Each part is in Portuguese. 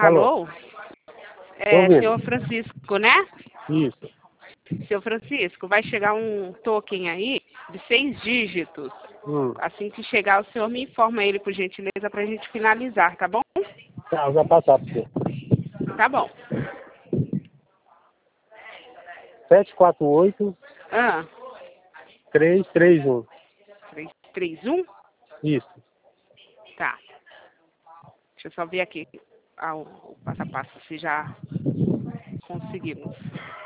Alô? ouvindo. Senhor Francisco, né? Isso. Senhor Francisco, vai chegar um token aí de 6 dígitos. Assim que chegar, o senhor me informa ele, por gentileza, para a gente finalizar, tá bom? Tá, eu já passar para você. Tá bom. 748 Ah, 331. 331? Isso. Tá. Deixa eu só ver aqui o passo a passo, se já conseguimos.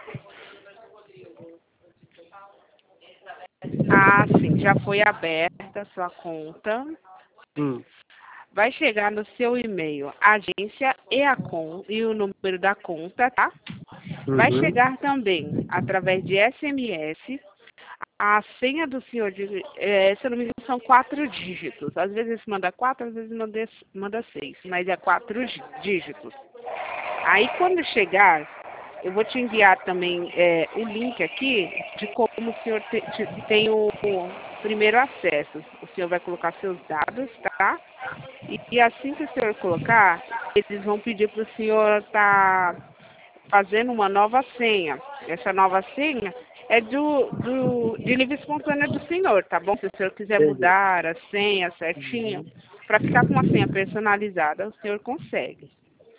Ah, sim, já foi aberta a sua conta. Vai chegar no seu e-mail agência e o número da conta, tá? Vai chegar também, através de SMS, a senha do senhor, se eu não me engano, são 4 dígitos. Às vezes manda 4, às vezes manda 6, mas é 4 dígitos. Aí, quando chegar, eu vou te enviar também o link aqui de como o senhor tem o primeiro acesso. O senhor vai colocar seus dados, tá? E assim que o senhor colocar, eles vão pedir para o senhor estar fazendo uma nova senha. Essa nova senha é de livre espontânea do senhor, tá bom? Se o senhor quiser mudar a senha certinho, para ficar com uma senha personalizada, o senhor consegue.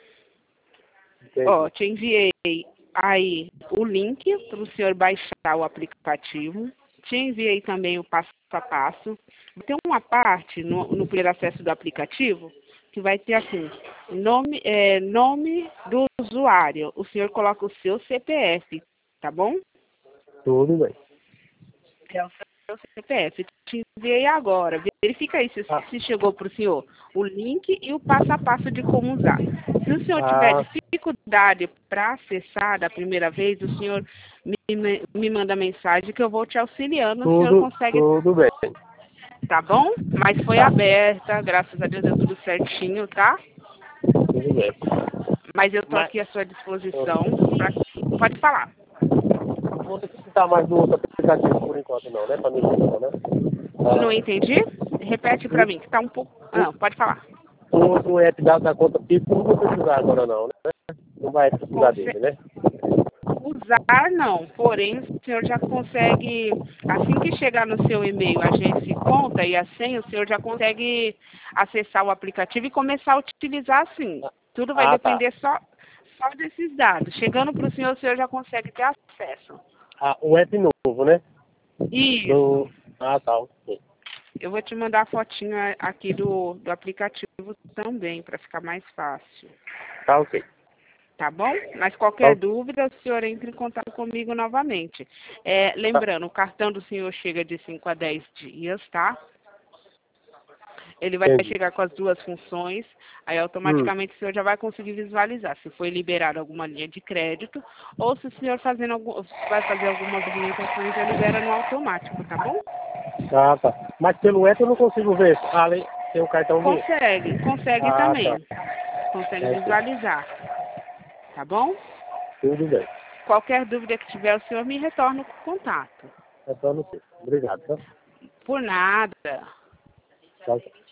Ó, te enviei aí o link para o senhor baixar o aplicativo. Te enviei também o passo a passo. Tem uma parte no primeiro acesso do aplicativo que vai ter assim, nome do usuário. O senhor coloca o seu CPF, tá bom? Tudo bem. É o seu CPF. Te enviei agora. Verifica aí se chegou para o senhor o link e o passo a passo de como usar. Se o senhor tiver dificuldade para acessar da primeira vez, o senhor me manda mensagem que eu vou te auxiliando. O senhor consegue. Tudo bem. Tá bom? Mas foi aberta, graças a Deus deu tudo certinho, tá? Tudo bem. Mas eu tô aqui à sua disposição. Pode falar. Não vou necessitar mais do outro aplicativo por enquanto não, né? Para mim não, né? Não entendi? Repete para mim, que tá um pouco. Pode falar. O outro app da conta Pico não vou precisar agora não, né? Não vai precisar dele, né? Usar não, porém o senhor já consegue, assim que chegar no seu e-mail, agência e conta e a senha, o senhor já consegue acessar o aplicativo e começar a utilizar assim. Tudo vai depender só desses dados. Chegando para o senhor já consegue ter acesso. O app novo, né? Isso. Tá. Ok. Eu vou te mandar a fotinha aqui do aplicativo também, para ficar mais fácil. Tá ok. Tá bom? Mas qualquer dúvida, o senhor entra em contato comigo novamente. Lembrando, o cartão do senhor chega de 5 a 10 dias, tá? Ele vai chegar com as duas funções, aí automaticamente o senhor já vai conseguir visualizar se foi liberado alguma linha de crédito ou se o senhor vai fazer algumas movimentações, já libera no automático, tá bom? Tá. Mas pelo app eu não consigo ver. Além tem o cartão dele. Consegue também. Consegue visualizar. Tá bom? Tudo bem. Qualquer dúvida que tiver, o senhor me retorna o contato. Retorno sim. Obrigado. Tá? Por nada. Tchau.